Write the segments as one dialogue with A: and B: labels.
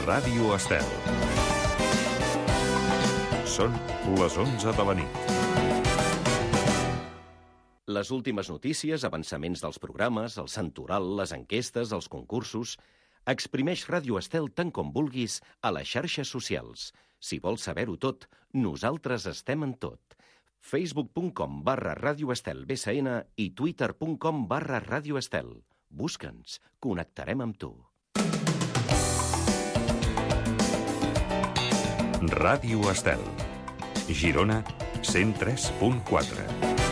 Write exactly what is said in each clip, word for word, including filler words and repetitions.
A: Ràdio Estel. Són les onze de la nit.
B: Les últimes notícies, avançaments dels programes, el santoral, les enquestes, els concursos... Exprimeix Ràdio Estel tant com vulguis a les xarxes socials. Si vols saber-ho tot, nosaltres estem en tot. facebook punt com barra Ràdio Estel B S N i twitter punt com barra Ràdio Estel. Busca'ns, connectarem amb tu.
A: Ràdio Estel. Girona, cent tres punt quatre.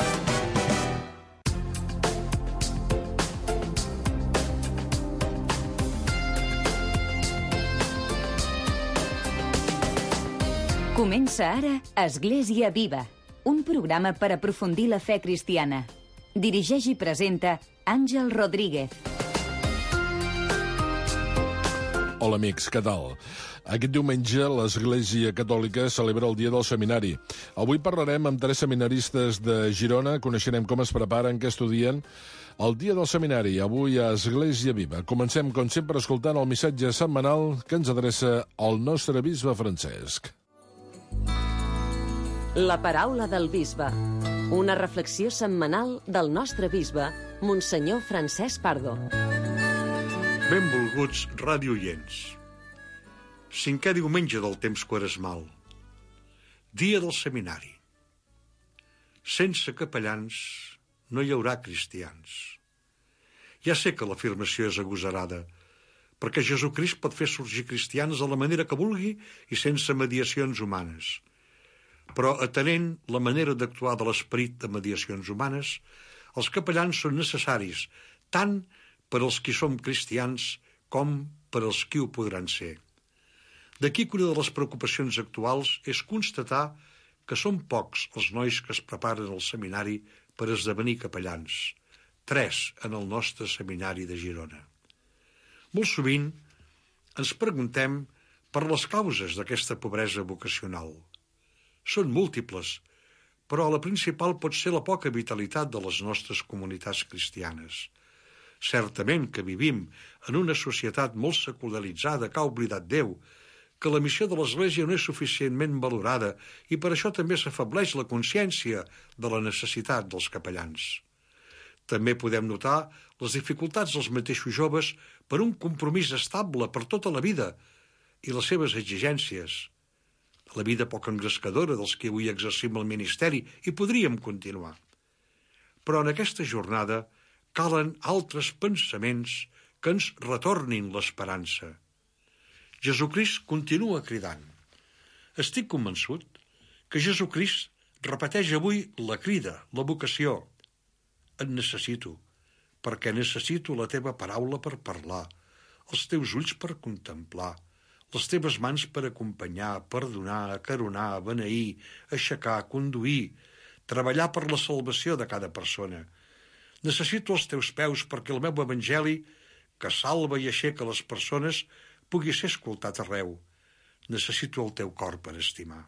C: Comença ara Església Viva, un programa per aprofundir la fe cristiana. Dirigeix i presenta Àngel Rodríguez.
D: Hola amics, què tal? Aquest diumenge l'Església Catòlica celebra el Dia del Seminari. Avui parlarem amb tres seminaristes de Girona, coneixerem com es preparen, què estudien. El Dia del Seminari, avui a Església Viva. Comencem, com sempre, escoltant el missatge setmanal que ens adreça el nostre bisbe Francesc.
E: La paraula del bisbe. Una reflexió setmanal del nostre bisbe, Monsenyor Francesc Pardo.
F: Benvolguts radioients. Cinquè diumenge del temps quaresmal. Dia del seminari. Sense capellans no hi haurà cristians. Ja sé que l'afirmació és agosarada, perquè Jesucrist pot fer sorgir cristians de la manera que vulgui i sense mediacions humanes. Però, atenent la manera d'actuar de l'esperit de mediacions humanes, els capellans són necessaris tant per als qui som cristians com per als qui ho podran ser. D'aquí que una de les preocupacions actuals és constatar que són pocs els nois que es preparen al seminari per esdevenir capellans. Tres en el nostre seminari de Girona. Molt sovint ens preguntem per les causes d'aquesta pobresa vocacional. Són múltiples, però la principal pot ser la poca vitalitat de les nostres comunitats cristianes. Certament que vivim en una societat molt secularitzada que ha oblidat Déu, que la missió de l'Església no és suficientment valorada i per això també s'afableix la consciència de la necessitat dels capellans. També podem notar les dificultats dels mateixos joves per un compromís estable per tota la vida i les seves exigències. La vida poc engrescadora dels que avui exercim el ministeri i podríem continuar. Però en aquesta jornada calen altres pensaments que ens retornin l'esperança. Jesucrist continua cridant. Estic convençut que Jesucrist repeteix avui la crida, la vocació. Et necessito, perquè necessito la teva paraula per parlar, els teus ulls per contemplar, les teves mans per acompanyar, perdonar, acaronar, beneir, aixecar, conduir, treballar per la salvació de cada persona. Necessito els teus peus perquè el meu evangeli, que salva i aixeca les persones, pugui ser escoltat arreu. Necessito el teu cor per estimar.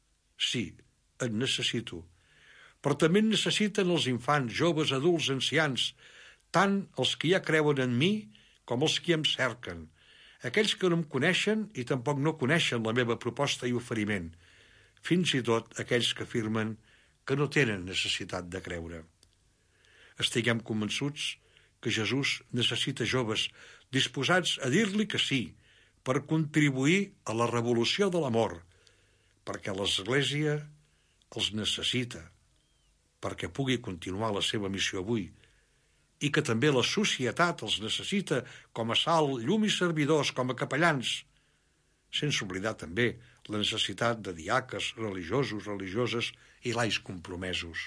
F: Sí, et necessito. Però també en necessiten els infants, joves, adults, ancians, tant els que ja creuen en mi com els que em cerquen, aquells que no em coneixen i tampoc no coneixen la meva proposta i oferiment, fins i tot aquells que afirmen que no tenen necessitat de creure. Estiguem convençuts que Jesús necessita joves disposats a dir-li que sí, per contribuir a la revolució de l'amor, perquè l'Església els necessita, perquè pugui continuar la seva missió avui, i que també la societat els necessita com a sal, llum i servidors, com a capellans, sense oblidar també la necessitat de diaques, religiosos, religioses i laics compromesos.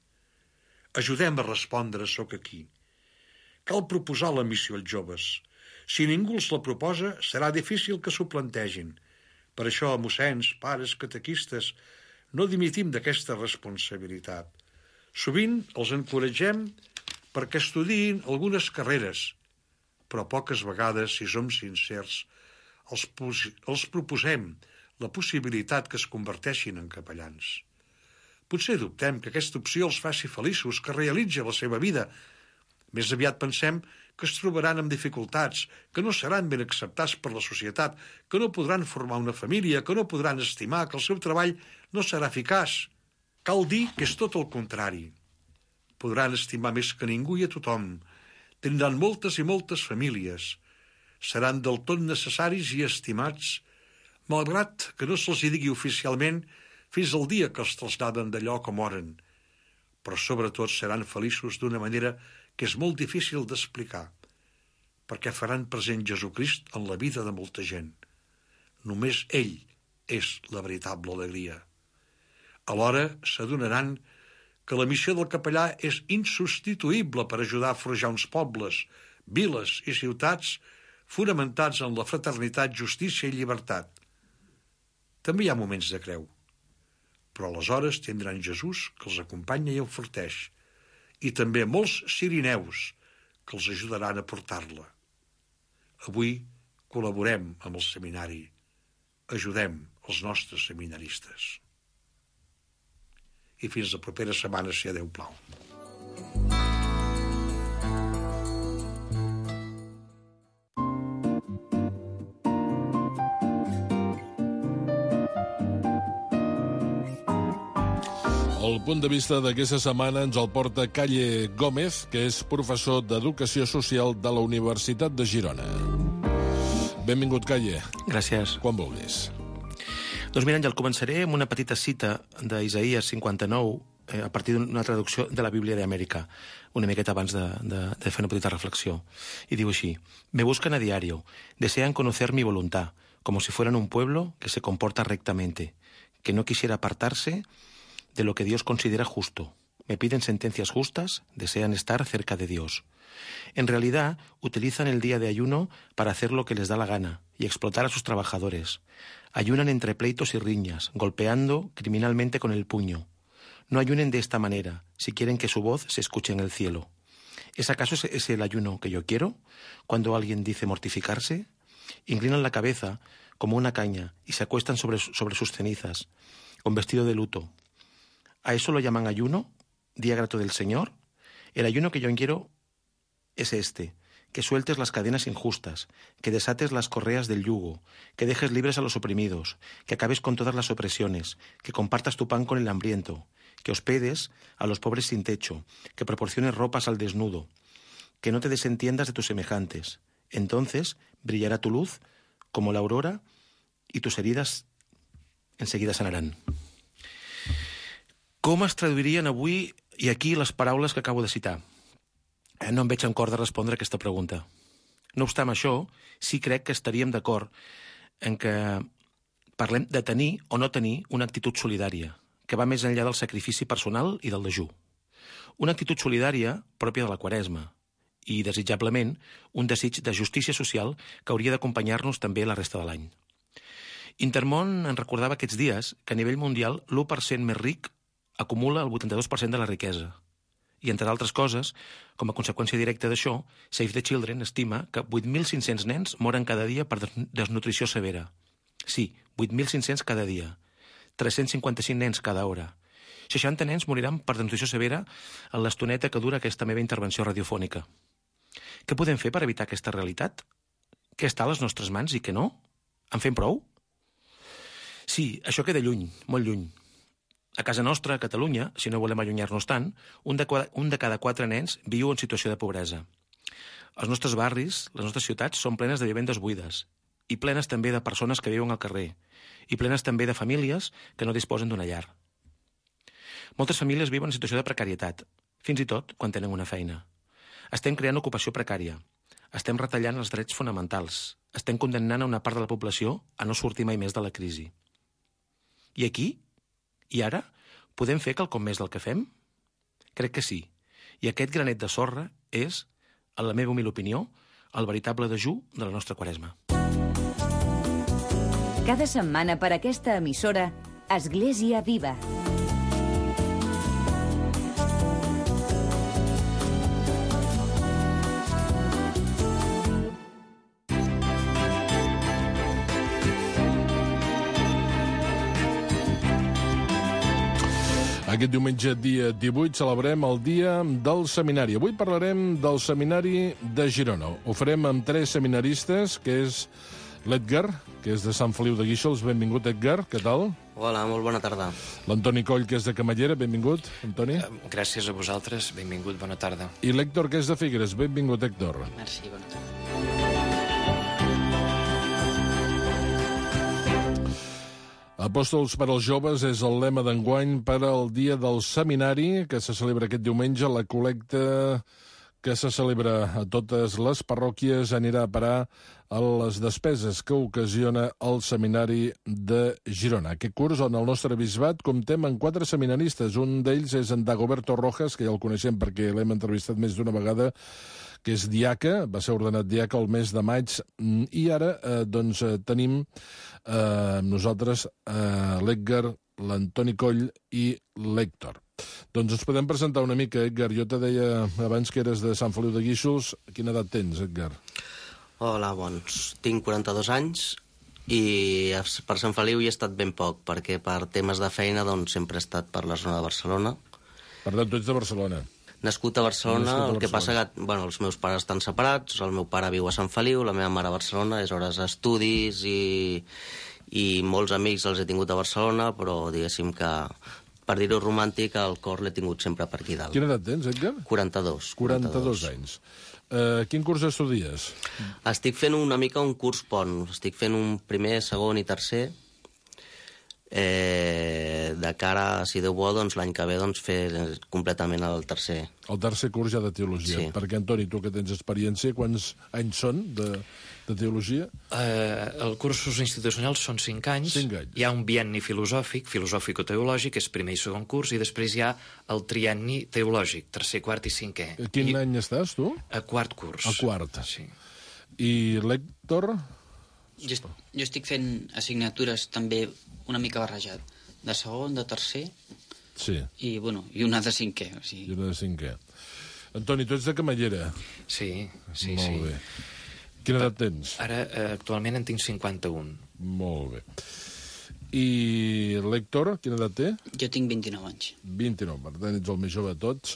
F: Ajudem a respondre «Soc aquí». Cal proposar la missió als joves. Si ningú els la proposa, serà difícil que s'ho plantegin. Per això, mossens, pares, catequistes, no dimitim d'aquesta responsabilitat. Sovint els encoratgem perquè estudiïn algunes carreres, però poques vegades, si som sincers, els, els proposem la possibilitat que es converteixin en capellans. Potser dubtem que aquesta opció els faci feliços, que realitzi la seva vida. Més aviat pensem que es trobaran amb dificultats, que no seran ben acceptats per la societat, que no podran formar una família, que no podran estimar, que el seu treball no serà eficaç. Cal dir que és tot el contrari. Podran estimar més que ningú i a tothom. Tindran moltes i moltes famílies. Seran del tot necessaris i estimats, malgrat que no se'ls digui oficialment fins al dia que els traslladen d'allò que moren. Però sobretot seran feliços d'una manera que és molt difícil d'explicar, perquè faran present Jesucrist en la vida de molta gent. Només ell és la veritable alegria. Alhora s'adonaran que la missió del capellà és insubstituïble per ajudar a forjar uns pobles, viles i ciutats fonamentats en la fraternitat, justícia i llibertat. També hi ha moments de creu, però aleshores tindran Jesús que els acompanya i enforteix, i també molts sirineus que els ajudaran a portar-la. Avui col·laborem amb el seminari. Ajudem els nostres seminaristes. I fins la propera setmana, si a Déu plau.
D: El punt de vista d'aquesta setmana ens el porta Calle Gómez, que és professor d'Educació Social de la Universitat de Girona. Benvingut, Calle.
G: Gràcies.
D: Quan vulguis.
G: Doncs mira, Àngel, començaré amb una petita cita d'Isaïas cinquanta-nou, eh, a partir d'una traducció de la Bíblia d'Amèrica, una miqueta abans de, de, de fer una petita reflexió. I diu així: Me buscan a diario, desean conocer mi voluntad, como si fueran un pueblo que se comporta rectamente, que no quisiera apartarse de lo que Dios considera justo. Me piden sentencias justas, desean estar cerca de Dios. En realidad, utilizan el día de ayuno para hacer lo que les da la gana y explotar a sus trabajadores. Ayunan entre pleitos y riñas, golpeando criminalmente con el puño. No ayunen de esta manera, si quieren que su voz se escuche en el cielo. ¿Es acaso ese el ayuno que yo quiero? Cuando alguien dice mortificarse, inclinan la cabeza como una caña y se acuestan sobre, sobre sus cenizas, con vestido de luto. ¿A eso lo llaman ayuno? ¿Día grato del Señor? El ayuno que yo quiero es este: que sueltes las cadenas injustas, que desates las correas del yugo, que dejes libres a los oprimidos, que acabes con todas las opresiones, que compartas tu pan con el hambriento, que hospedes a los pobres sin techo, que proporciones ropas al desnudo, que no te desentiendas de tus semejantes. Entonces brillará tu luz como la aurora y tus heridas enseguida sanaran. Com es traduirien avui i aquí les paraules que acabo de citar? Eh, no em veig en cor de respondre a aquesta pregunta. No obstant això, sí crec que estaríem d'acord en que parlem de tenir o no tenir una actitud solidària, que va més enllà del sacrifici personal i del dejú. Una actitud solidària pròpia de la Quaresma i, desitjablement, un desig de justícia social que hauria d'acompanyar-nos també la resta de l'any. Intermón en recordava aquests dies que a nivell mundial l'u per cent més ric acumula el vuitanta-dos per cent de la riquesa. I, entre altres coses, com a conseqüència directa d'això, Save the Children estima que vuit mil cinc-cents nens moren cada dia per desnutrició severa. Sí, vuit mil cinc-cents cada dia. tres-cents cinquanta-cinc nens cada hora. seixanta nens moriran per desnutrició severa en l'estoneta que dura aquesta meva intervenció radiofònica. Què podem fer per evitar aquesta realitat? Què està a les nostres mans i què no? En fem prou? Sí, això queda lluny, molt lluny. A casa nostra, a Catalunya, si no volem allunyar-nos tant, un de, un de cada quatre nens viu en situació de pobresa. Els nostres barris, les nostres ciutats, són plenes de vivendes buides i plenes també de persones que viuen al carrer i plenes també de famílies que no disposen d'una llar. Moltes famílies viuen en situació de precarietat, fins i tot quan tenen una feina. Estem creant ocupació precària, estem retallant els drets fonamentals, estem condemnant a una part de la població a no sortir mai més de la crisi. I aquí? I ara? Podem fer quelcom més del que fem? Crec que sí. I aquest granet de sorra és, en la meva humil opinió, el veritable dejú de la nostra Quaresma.
C: Cada setmana per aquesta emissora, Església Viva.
D: Aquest diumenge, dia divuit, celebrem el dia del seminari. Avui parlarem del seminari de Girona. Ho farem amb tres seminaristes, que és l'Edgar, que és de Sant Feliu de Guíxols. Benvingut, Edgar. Què tal?
H: Hola, molt bona tarda.
D: L'Antoni Coll, que és de Camallera. Benvingut, Antoni.
I: Gràcies a vosaltres. Benvingut, bona tarda.
D: I l'Héctor, que és de Figueres. Benvingut, Héctor.
J: Merci, bona tarda.
D: Apòstols per als joves és el lema d'enguany per al dia del seminari, que se celebra aquest diumenge. La col·lecta que se celebra a totes les parròquies anirà a parar a les despeses que ocasiona el seminari de Girona. Aquest curs, on el nostre bisbat comptem amb quatre seminaristes. Un d'ells és en Dagoberto Rojas, que ja el coneixem perquè l'hem entrevistat més d'una vegada, que és diaca, va ser ordenat diaca el mes de maig, i ara eh, doncs, eh, tenim eh, nosaltres eh, l'Edgar, l'Antoni Coll i l'Héctor. Doncs ens podem presentar una mica, Edgar. Jo te deia abans que eres de Sant Feliu de Guíxols. Quina edat tens, Edgar?
H: Hola, bons. Tinc quaranta-dos anys i per Sant Feliu hi he estat ben poc, perquè per temes de feina doncs, sempre he estat per la zona de Barcelona.
D: Per tant, tu ets de Barcelona.
H: Nascut a Barcelona,
D: Nascut a
H: el que passa
D: Barcelona.
H: que bueno, els meus pares estan separats, el meu pare viu a Sant Feliu, la meva mare a Barcelona, és hores d'estudis i, i molts amics els he tingut a Barcelona, però diguéssim que, per dir-ho romàntic, el cor l'he tingut sempre per aquí dalt.
D: Quina edat tens, Edgar?
H: quaranta-dos.
D: quaranta-dos anys. Uh, quin curs estudies?
H: Estic fent una mica un curs pont. Estic fent un primer, segon i tercer. Eh, de cara, si Déu vol, doncs, l'any que ve doncs, fer completament el tercer.
D: El tercer curs ja de teologia.
H: Sí.
D: Perquè, Antoni, tu que tens experiència, quants anys són de, de teologia?
I: Eh, els cursos institucionals són cinc anys.
D: Cinc anys.
I: Hi ha un bienni filosòfic, filosòfico-teològic, és primer i segon curs, i després hi ha el trienni teològic, tercer, quart i cinquè.
D: A quin
I: I,
D: any estàs, tu?
I: A quart curs.
D: A quart.
I: Sí.
D: I l'Héctor?
J: Jo, jo estic fent assignatures també una mica barrejat. De segon, de tercer
D: Sí.
J: i, bueno, i una de cinquè. O sigui...
D: I una de cinquè. Antoni, tu ets de Camallera.
I: Sí, sí,
D: Molt
I: sí.
D: bé. Quina edat tens?
I: Ara, eh, actualment en tinc cinquanta-un.
D: Molt bé. I l'Héctor, quina edat té?
J: Jo tinc vint-i-nou anys.
D: vint-i-nou, per tant, ets el més jove de tots.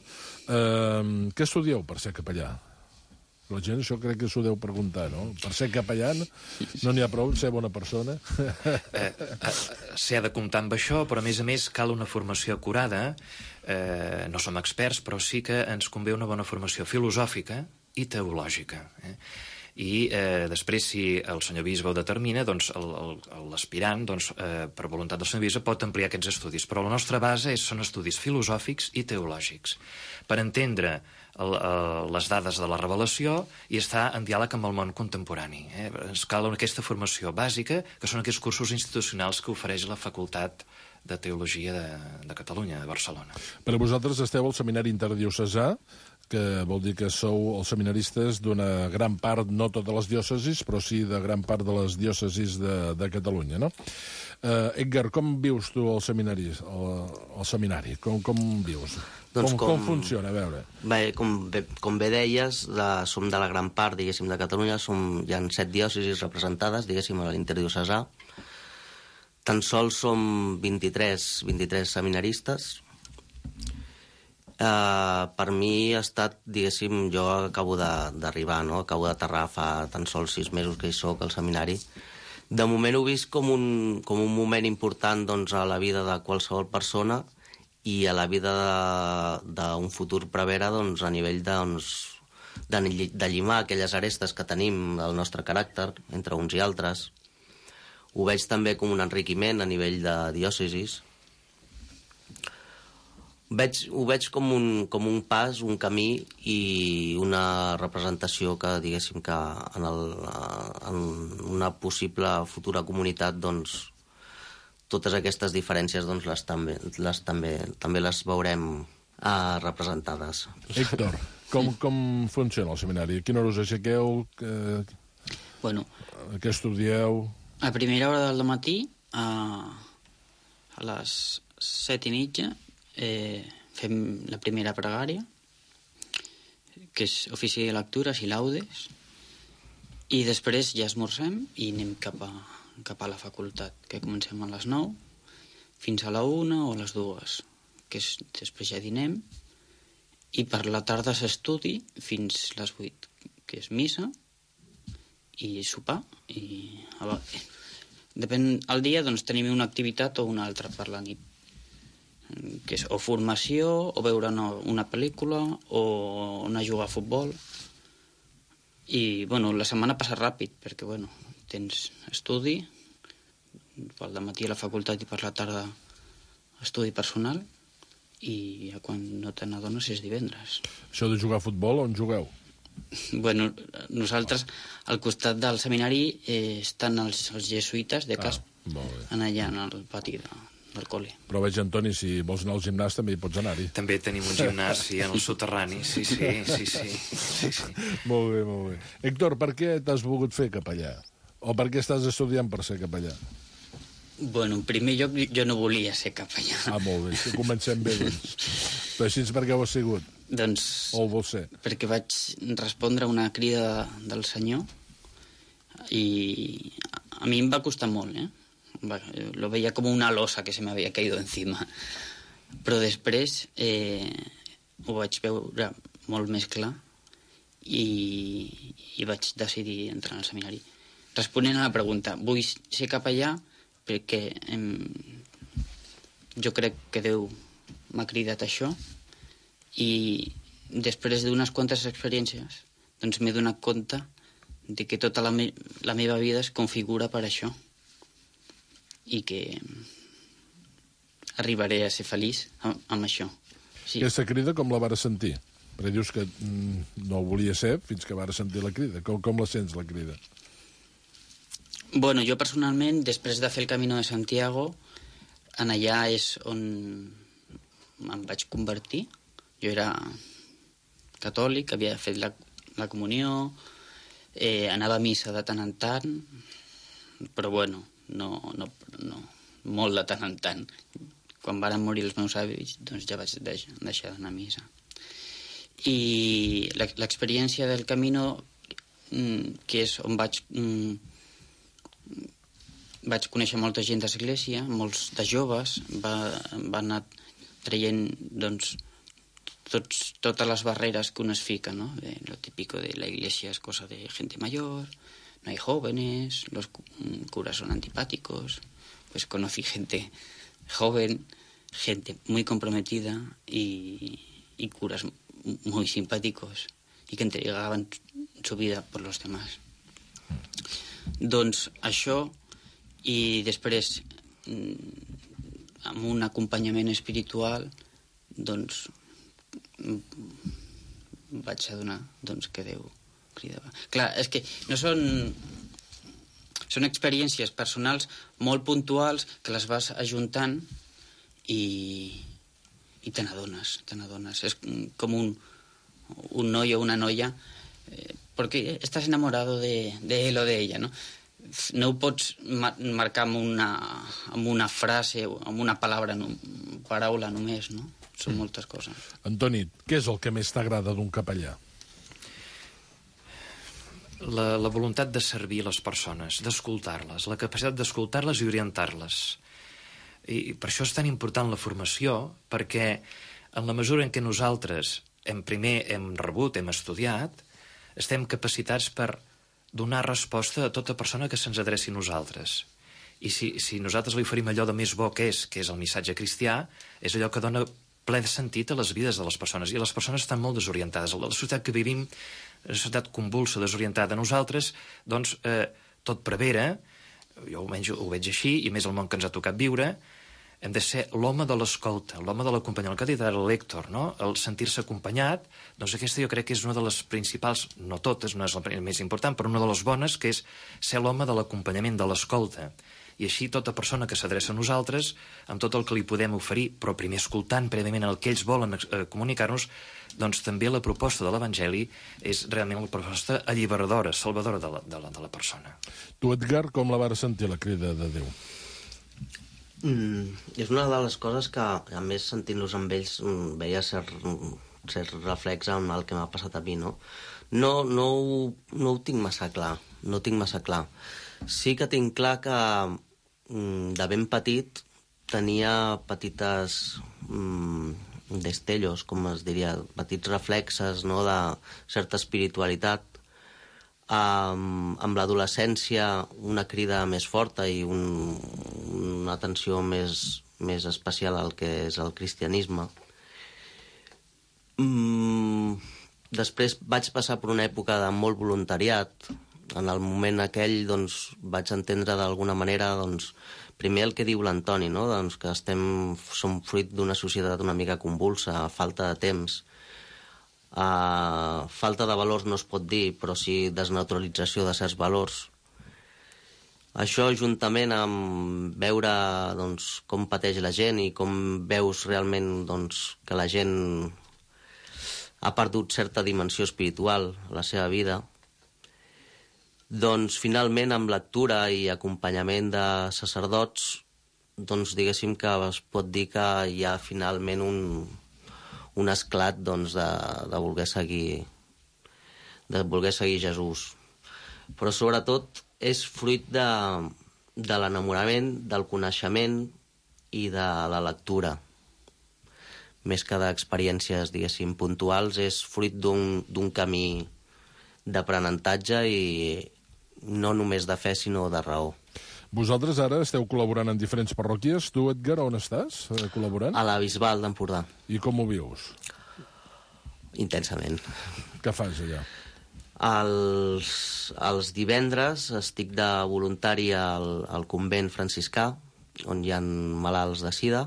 D: Uh, què estudieu per ser capellà? La gent això crec que s'ho deu preguntar, no? Per ser capellà no n'hi ha prou ser bona persona.
I: Eh, eh, S'ha de comptar amb això, però a més a més cal una formació acurada. Eh, no som experts, però sí que ens convé una bona formació filosòfica i teològica. Eh? I eh, després, si el senyor bisbe ho determina, doncs l'aspirant, doncs, eh, per voluntat del senyor bisbe, pot ampliar aquests estudis. Però la nostra base és, són estudis filosòfics i teològics. Per entendre el, el, les dades de la revelació i estar en diàleg amb el món contemporani. Eh? Ens cal aquesta formació bàsica, que són aquests cursos institucionals que ofereix la Facultat de Teologia de, de Catalunya, de Barcelona.
D: Per a vosaltres esteu al Seminari Interdiocesà, que vol dir que sou els seminaristes d'una gran part, no totes les diòcesis, però sí de gran part de les diòcesis de, de Catalunya, no? Uh, Edgar, com vius tu el seminari? El, el seminari? Com, com vius?
H: Doncs
D: com,
H: com,
D: com funciona? A veure.
H: Bé, com, bé, com bé deies, de, som de la gran part, diguéssim, de Catalunya, som, hi ha set diòcesis representades, diguéssim, a l'interdiocesà. Tan sols som vint-i-tres, vint-i-tres seminaristes. Uh, per mi ha estat, diguéssim, jo acabo d'arribar, no? Acabo d'aterrar fa tan sols sis mesos que hi soc al seminari. De moment ho he vist com un, com un moment important doncs, a la vida de qualsevol persona i a la vida d'un futur prevere doncs, a nivell de, doncs, de, de llimar aquelles arestes que tenim del nostre caràcter entre uns i altres. Ho veig també com un enriquiment a nivell de diòcesis. Veig, ho veig com un, com un pas, un camí i una representació que, diguéssim, que en, el, en una possible futura comunitat, doncs, totes aquestes diferències, doncs, les també, les també, també les veurem eh, representades.
D: Héctor, com, com funciona el seminari? A quina hora us aixequeu? Que,
J: Bueno,
D: què estudieu?
J: a primera hora del matí, a, a les set i mitja, eh, fem la primera pregària, que és ofici de lectures i laudes, i després ja esmorzem i anem cap a, cap a la facultat, que comencem a les nou, fins a la una o a les dues, que és, després ja dinem, i per la tarda s'estudi fins les vuit, que és missa, i sopar, i depèn del dia, doncs tenim una activitat o una altra per la nit, que és o formació, o veure una, una pel·lícula, o anar a jugar a futbol. I, bueno, la setmana passa ràpid, perquè, bueno, tens estudi, pel dematí a la facultat i per la tarda estudi personal, i quan no te n'adones és divendres.
D: Això de jugar a futbol, on jugueu?
J: Bueno, nosaltres, al costat del seminari, eh, estan els, els jesuïtes de Casp,
D: ah,
J: en allà, en el pati de, del col·le.
D: Però veig, Antoni, si vols anar al gimnàs també hi pots anar-hi.
I: També tenim un gimnàs, sí, en el soterrani, sí, sí, sí, sí, sí, sí.
D: Molt bé, molt bé. Héctor, per què t'has volgut fer capellà? O per què estàs estudiant per ser capellà?
J: Bueno, en primer lloc, jo no volia ser capellà.
D: Ah, molt bé, si comencem bé, doncs. Però així per què ho has sigut?
J: Doncs...
D: O ho vols ser?
J: Perquè vaig respondre a una crida del Senyor i a mi em va costar molt, eh? Lo veia com una losa que se m'havia caído encima. Però després eh, ho vaig veure molt més clar i, i vaig decidir entrar al seminari. Responent a la pregunta, vull ser capellà perquè em, jo crec que Déu m'ha cridat això i després d'unes quantes experiències doncs m'he donat compte de que tota la, me la meva vida es configura per això i que arribaré a ser feliç amb, amb això. Sí.
D: Aquesta crida com la vares sentir? Perquè dius que mm, no ho volia ser fins que vares sentir la crida. Com, com la sents, la crida?
J: Bueno, jo personalment, després de fer el Camino de Santiago, en allà és on em vaig convertir. Jo era catòlic, havia fet la, la comunió, eh, anava a missa de tant en tant, però bueno, no, no, no, molt de tant en tant. Quan varen morir els meus avis, doncs ja vaig deixar, deixar d'anar a missa. I l'experiència del Camino, que és on vaig... vaig conèixer molta gent d'església, molts de joves, va, va anar traient, doncs, tots, totes les barreres que un es fica, ¿no? De, lo típico de la iglesia es cosa de gente mayor, no hay jóvenes, los curas son antipáticos. Pues conocí gente joven, gente muy comprometida y, y curas muy simpáticos y que entregaban su vida por los demás. Doncs això, i després amb un acompanyament espiritual, doncs vaig adonar doncs, que Déu cridava. Clar, és que no són... Són experiències personals molt puntuals que les vas ajuntant i, i te n'adones, te n'adones. És com un, un noi o una noia eh, perquè estàs enamorado de, de él o de ella, no? No ho pots mar marcar amb una, amb una frase o amb una paraula, no, paraula només, no? Són moltes coses.
D: Antoni, què és el que més t'agrada d'un capellà?
I: La, la voluntat de servir les persones, d'escoltar-les, la capacitat d'escoltar-les i orientar-les. I per això és tan important la formació, perquè en la mesura en què nosaltres hem primer hem rebut, hem estudiat, estem capacitats per donar resposta a tota persona que se'ns adreci a nosaltres. I si, si nosaltres li oferim allò de més bo que és, que és el missatge cristià, és allò que dona ple de sentit a les vides de les persones. I les persones estan molt desorientades. La societat que vivim, una societat convulsa, desorientada. Nosaltres, doncs, eh, tot prevera, jo almenys ho veig així, i més el món que ens ha tocat viure, hem de ser l'home de l'escolta, l'home de l'acompanyament, el que ha dit ara l'Héctor, no? El sentir-se acompanyat, doncs aquesta jo crec que és una de les principals, no totes, no és la més important, però una de les bones, que és ser l'home de l'acompanyament, de l'escolta. I així tota persona que s'adreça a nosaltres, amb tot el que li podem oferir, però primer escoltant prèviament el que ells volen eh, comunicar-nos, doncs també la proposta de l'Evangeli és realment la proposta alliberadora, salvadora de la, de la, de la persona.
D: Tu, Edgar, com la vas sentir, la crida de Déu?
H: Mm, és una de les coses que, a més, sentint-los amb ells, mm, veia cert, cert reflex en el que m'ha passat a mi, no? No, no, ho, no ho tinc massa clar, no ho tinc massa clar. Sí que tinc clar que mm, de ben petit tenia petites mm, destellos, com es diria, petits reflexes, no?, de certa espiritualitat. Um, amb l'adolescència una crida més forta i un, una atenció més, més especial al que és el cristianisme. Mm, després vaig passar per una època de molt voluntariat. En el moment aquell doncs, vaig entendre d'alguna manera doncs, primer el que diu l'Antoni, no? Doncs que estem, som fruit d'una societat una mica convulsa, falta de temps. Uh, falta de valors no es pot dir, però sí desnaturalització de certs valors. Això, juntament amb veure doncs, com pateix la gent i com veus realment doncs, que la gent ha perdut certa dimensió espiritual a la seva vida, doncs finalment amb lectura i acompanyament de sacerdots, doncs diguéssim que es pot dir que hi ha finalment un... un esclat doncs, de, de voler seguir de voler seguir Jesús. Però sobretot és fruit de, de l'enamorament, del coneixement i de la lectura. Més que d'experiències, diguéssim, puntuals, és fruit d'un, d'un camí d'aprenentatge i no només de fe, sinó de raó.
D: Vosaltres ara esteu col·laborant en diferents parròquies. Tu, Edgar, on estàs eh, col·laborant?
H: A la Bisbal d'Empordà.
D: I com ho vius?
H: Intensament.
D: Què fas allà?
H: Els, els divendres estic de voluntari al, al convent franciscà, on hi ha malalts de sida.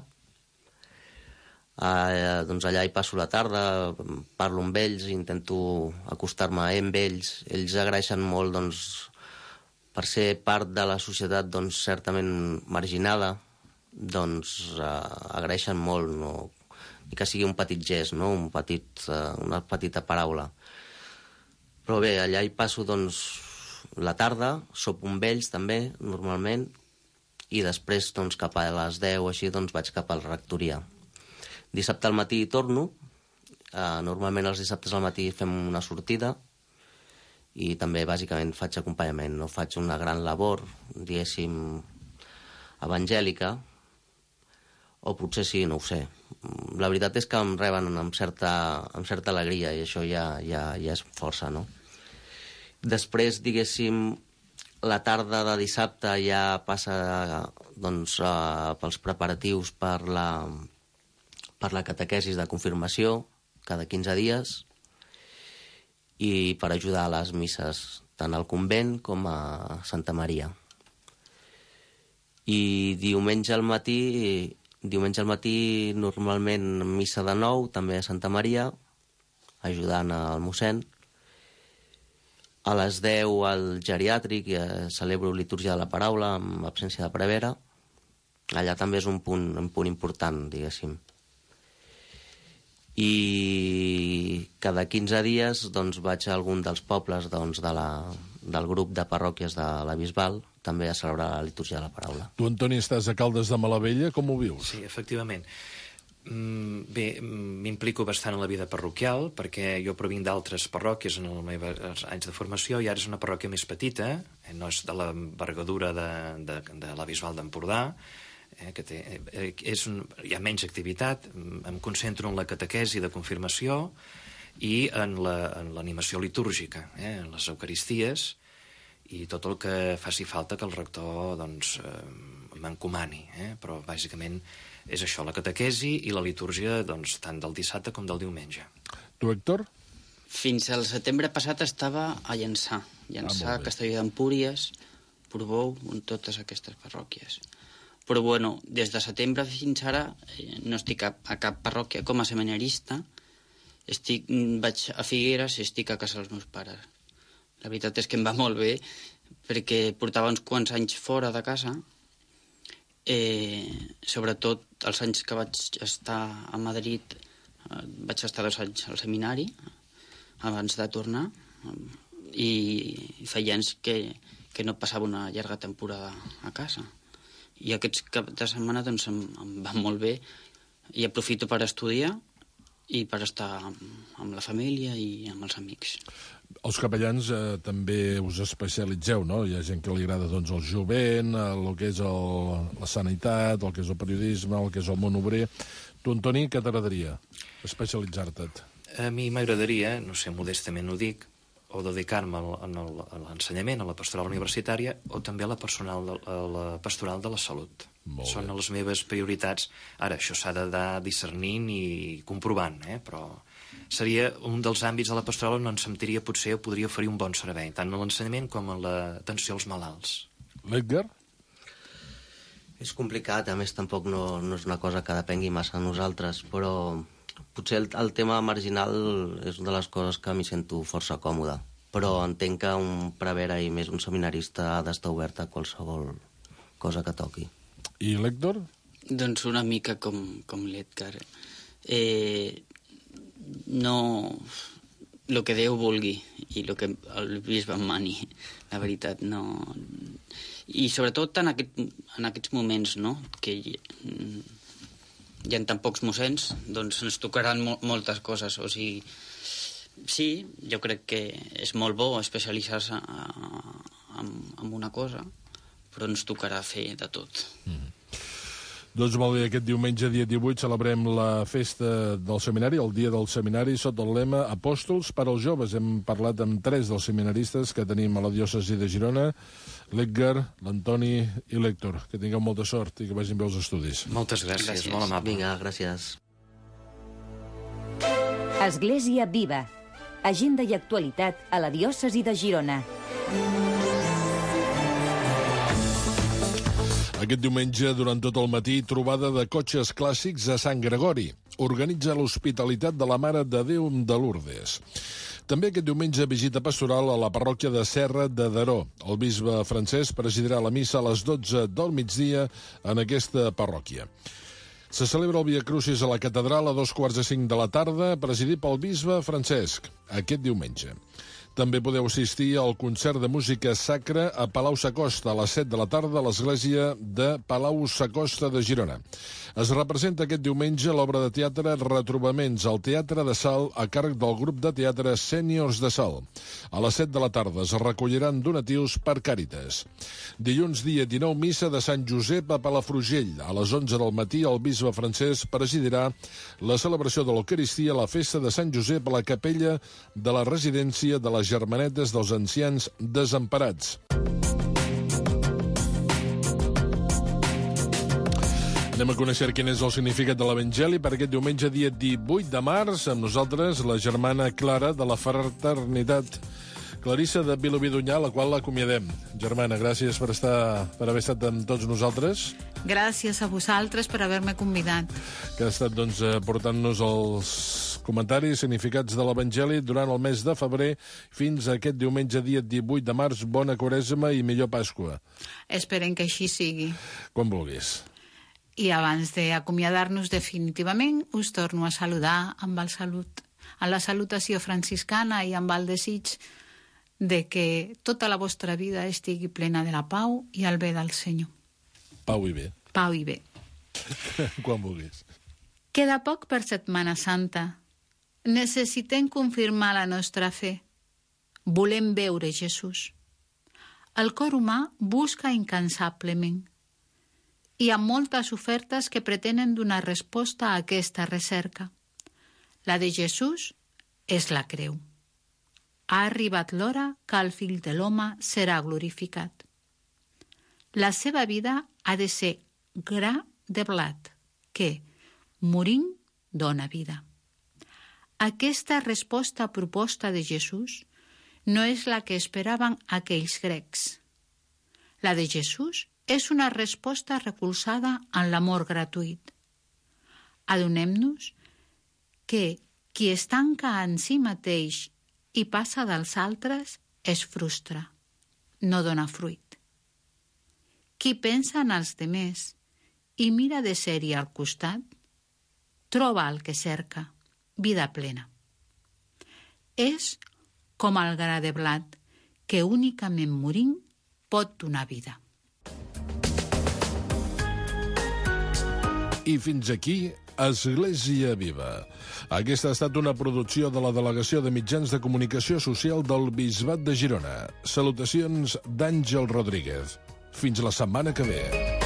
H: Eh, doncs allà hi passo la tarda, parlo amb ells, intento acostar-me amb ells. Ells agraeixen molt, doncs, per ser part de la societat doncs, certament marginada, doncs eh, agraeixen molt, no? I que sigui un petit gest, no? un petit, eh, una petita paraula. Però bé, allà hi passo doncs, la tarda, sopo amb ells també, normalment, i després doncs, cap a les deu o així doncs, vaig cap a la rectoria. Dissabte al matí torno, eh, normalment els dissabtes al matí fem una sortida, i també, bàsicament, faig acompanyament. No faig una gran labor, diguéssim, evangèlica, o potser sí, no ho sé. La veritat és que em reben amb certa, amb certa alegria, i això ja, ja, ja és força, no? Després, diguéssim, la tarda de dissabte ja passa doncs, uh, pels preparatius per la, per la catequesis de confirmació, cada quinze dies, i per ajudar a les misses, tant al convent com a Santa Maria. I diumenge al matí, diumenge al matí normalment missa de nou, també a Santa Maria, ajudant al mossèn. A les deu al geriàtric celebro litúrgia de la paraula amb absència de prevera. Allà també és un punt, un punt important, diguéssim. I cada quinze dies doncs, vaig a algun dels pobles doncs, de la, del grup de parròquies de la Bisbal, també a celebrar la litúrgia de la paraula.
D: Tu, Antoni, estàs a Caldes de Malavella, com ho vius?
I: Sí, efectivament. Mm, bé, m'implico bastant en la vida parroquial, perquè jo provinc d'altres parròquies en els meus anys de formació, i ara és una parròquia més petita, eh, no és de l'envergadura de, de, de la Bisbal d'Empordà, Eh, que té, eh, és un, hi ha menys activitat, em concentro en la catequesi de confirmació i en l'animació la, litúrgica, eh, en les eucaristies i tot el que faci falta que el rector doncs, eh, m'encomani, eh, però bàsicament és això, la catequesi i la litúrgia doncs, tant del dissabte com del diumenge.
D: Tu, Héctor?
J: Fins al setembre passat estava a Llançà, Llançà, ah, Castelló d'Empúries, Portbou, en totes aquestes parròquies. Però, bueno, des de setembre fins ara eh, no estic a, a cap parròquia com a seminarista. Estic, vaig a Figueres i estic a casa dels meus pares. La veritat és que em va molt bé, perquè portava uns quants anys fora de casa, eh, sobretot els anys que vaig estar a Madrid, eh, vaig estar dos anys al seminari, abans de tornar, i feia anys que, que no passava una llarga temporada a casa. I aquests cap de setmana doncs, em, em van molt bé i aprofito per estudiar i per estar amb, amb la família i amb els amics.
D: Els capellans eh, també us especialitzeu, no? Hi ha gent que li agrada doncs, el jovent, el que és el, la sanitat, el que és el periodisme, el que és el món obrer. Tu, Antoni, què t'agradaria especialitzar-te?
I: A mi m'agradaria, no sé, modestament ho dic, o dedicar-me a l'ensenyament, a la pastoral universitària, o també a la, personal, a la pastoral de la salut. Són les meves prioritats. Ara, això s'ha d'anar discernint i comprovant, eh? Però seria un dels àmbits de la pastoral on em sentiria potser o podria oferir un bon servei, tant a l'ensenyament com a l'atenció als malalts.
D: L'Edgar?
H: És complicat, a més tampoc no, no és una cosa que depengui massa de nosaltres, però potser el, el tema marginal és una de les coses que m'hi sento força còmode, però entenc que un prevere i més un seminarista ha d'estar obert a qualsevol cosa que toqui.
D: I l'Héctor?
J: Doncs una mica com, com l'Edgar. Eh, no... el que Déu vulgui i el que el bisbe em mani, la veritat, no... I sobretot en, aquest, en aquests moments, no?, que hi, hi ha tan pocs mossens, doncs ens tocaran mo moltes coses, o sigui... Sí, jo crec que és molt bo especialitzar-se en, en una cosa, però ens tocarà fer de tot.
D: Mm. Doncs molt bé, aquest diumenge, dia divuit, celebrem la festa del seminari, el dia del seminari, sota el lema Apòstols per als joves. Hem parlat amb tres dels seminaristes que tenim a la diòcesi de Girona, l'Edgar, l'Antoni i l'Héctor. Que tingueu molta sort i que vagin bé els estudis.
I: Moltes gràcies, gràcies. Molt amable.
H: Vinga, gràcies.
C: Església Viva. Agenda i actualitat a la diòcesi de Girona.
D: Aquest diumenge, durant tot el matí, trobada de cotxes clàssics a Sant Gregori. Organitza l'Hospitalitat de la Mare de Déu de Lourdes. També aquest diumenge visita pastoral a la parròquia de Serra de Daró. El bisbe Francesc presidirà la missa a les dotze del migdia en aquesta parròquia. Se celebra el Via Crucis a la catedral a dos quarts de cinc de la tarda, presidit pel bisbe Francesc, aquest diumenge. També podeu assistir al concert de música sacra a Palau-Sacosta a les set de la tarda a l'església de Palau-Sacosta de Girona. Es representa aquest diumenge l'obra de teatre Retrobaments al Teatre de Salt a càrrec del grup de teatre Sèniors de Salt. A les set de la tarda es recolliran donatius per Càritas. Dilluns, dia dinou, missa de Sant Josep a Palafrugell. A les onze del matí el bisbe Francesc presidirà la celebració de l'Eucaristia a la festa de Sant Josep a la capella de la residència de les Germanetes dels Ancians Desemparats. Anem a conèixer quin és el significat de l'Evangeli per aquest diumenge, dia divuit de març. Amb nosaltres, la germana Clara de la Fraternitat Clarissa de Vilobí d'Onyar, la qual l'acomiadem. Germana, gràcies per, estar, per haver estat amb tots nosaltres.
K: Gràcies a vosaltres per haver-me convidat.
D: Que ha estat doncs, portant-nos els comentaris significats de l'Evangeli durant el mes de febrer fins a aquest diumenge, dia divuit de març. Bona Quaresma i millor Pasqua.
K: Esperem que així sigui.
D: Quan vulguis.
K: I abans d'acomiadar-nos definitivament, us torno a saludar amb el salut, amb la salutació franciscana i amb el desig de que tota la vostra vida estigui plena de la pau i el bé del Senyor.
D: Pau i bé.
K: Pau i bé.
D: Quan vulguis.
K: Queda poc per Setmana Santa. Necessitem confirmar la nostra fe. Volem veure Jesús. El cor humà busca incansablement. Hi ha moltes ofertes que pretenen donar resposta a aquesta recerca. La de Jesús és la creu. Ha arribat l'hora que el fill de l'home serà glorificat. La seva vida ha de ser gra de blat, que, morint, dona vida. Aquesta resposta proposta de Jesús no és la que esperaven aquells grecs. La de Jesús és una resposta recolzada en l'amor gratuït. Adonem-nos que qui es tanca en si mateix i passa dels altres es frustra, no dona fruit. Qui pensa en els demés i mira de ser-hi al costat, troba el que cerca, vida plena. És com el gra de blat que únicament morint pot donar vida.
D: I fins aquí Església Viva. Aquesta ha estat una producció de la Delegació de Mitjans de Comunicació Social del Bisbat de Girona. Salutacions d'Àngel Rodríguez. Fins la setmana que ve.